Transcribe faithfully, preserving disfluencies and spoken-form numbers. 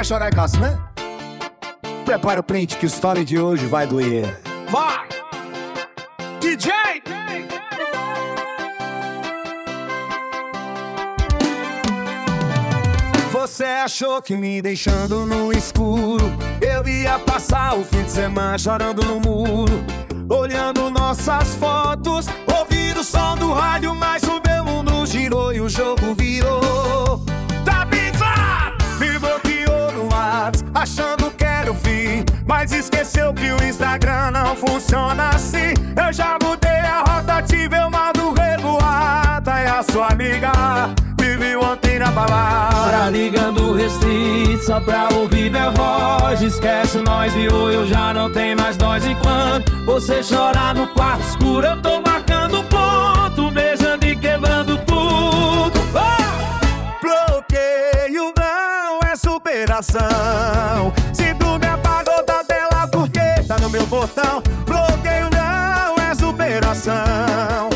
quer chorar em casa, né? Prepara o print que a história de hoje vai doer. Vai! D J! Você achou que me deixando no escuro eu ia passar o fim de semana chorando no muro, olhando nossas fotos, ouvindo o som do rádio, mas o meu mundo girou e o jogo virou. Tá bizarro! Me bloqueou no WhatsApp, achando que era o fim, mas esqueceu que o Instagram não funciona assim. Eu já mudei a rota, tive o mal do revoada, é a sua amiga me viu ontem na balada. Tá ligando restrito só pra ouvir minha voz. Esquece nós e o eu já não tem mais nós. Enquanto você chorar no quarto escuro, eu tô marcando ponto, beijando e quebrando tudo. Oh! Bloqueio não é superação. Se tu me apagou da tela porque tá no meu botão. Bloqueio não é superação.